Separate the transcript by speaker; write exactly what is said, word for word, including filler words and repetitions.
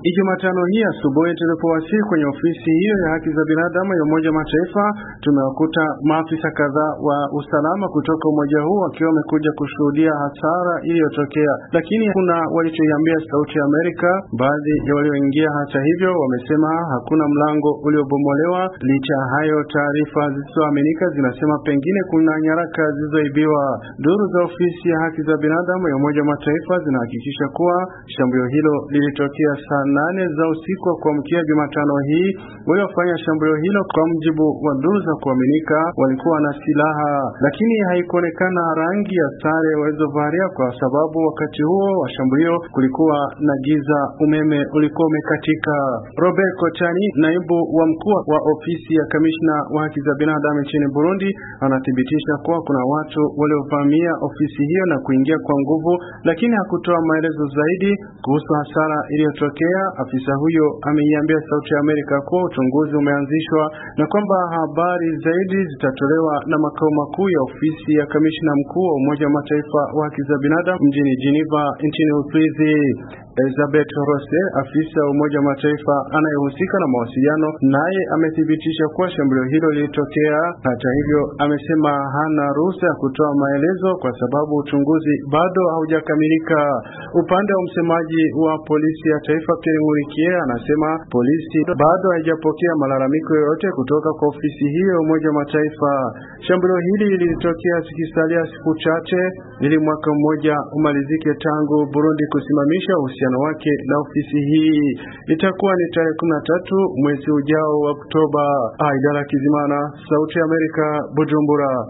Speaker 1: Jumatano hii asubuhi tulipowasili kwenye ofisi hiyo ya haki za binadamu ya Umoja Mataifa, tumewakuta maafisa kadhaa wa usalama kutoka umoja huu wakiwa wamekuja kushuhudia hasara iliyotokea, lakini kuna walichoiambia Sauti ya Amerika. Baadhi ya walioingia hata hivyo wamesema hakuna mlango uliobomolewa. Licha hayo, taarifa zisizoaminika zinasema pengine kuna nyaraka zilizoibiwa. Duru za ofisi ya haki za binadamu ya Umoja Mataifa zinahakikisha kuwa shambulio hilo lilitokea saa nane za usiku wa kuamkia Jumatano hii. Waliofanya shambulio hilo, kwa mjibu wa duru za kuaminika, walikuwa na silaha, lakini haikuonekana rangi ya sare walizovalia kwa sababu wakati huo wa shambulio kulikuwa na giza, umeme ulikuwa umekatika. Robert Kochani, naibu wa mkuu wa ofisi ya kamishna wa haki za binadamu nchini Burundi, anathibitisha kuwa kuna watu waliovamia ofisi hiyo na kuingia kwa nguvu, lakini hakutoa maelezo zaidi kuhusu hasara iliyotokea. Afisa huyo ameiambia Sauti ya Amerika kuwa uchunguzi umeanzishwa na kwamba habari zaidi zitatolewa na makao makuu ya ofisi ya kamishna mkuu wa Umoja wa Mataifa wa haki za binadamu mjini Geneva nchini Uswizi. Elizabeth Rose, afisa wa Umoja wa Mataifa anayehusika na mawasiliano, naye amethibitisha kuwa shambulio hilo lilitokea. Hata hivyo, amesema hana ruhusa ya kutoa maelezo kwa sababu uchunguzi bado haujakamilika. Upande wa msemaji wa polisi ya taifa Pierre Nkurikiye anasema polisi bado haijapokea malalamiko yoyote kutoka kwa ofisi hiyo ya Umoja wa Mataifa. Shambulio hili lilitokea zikisalia siku chache ili mwaka mmoja umalizike tangu Burundi kusimamisha uhusiano wake na ofisi hii. Itakuwa ni tarehe kumi na tatu mwezi ujao wa Oktoba. Aidala Kizimana, Sauti ya Amerika, Bujumbura.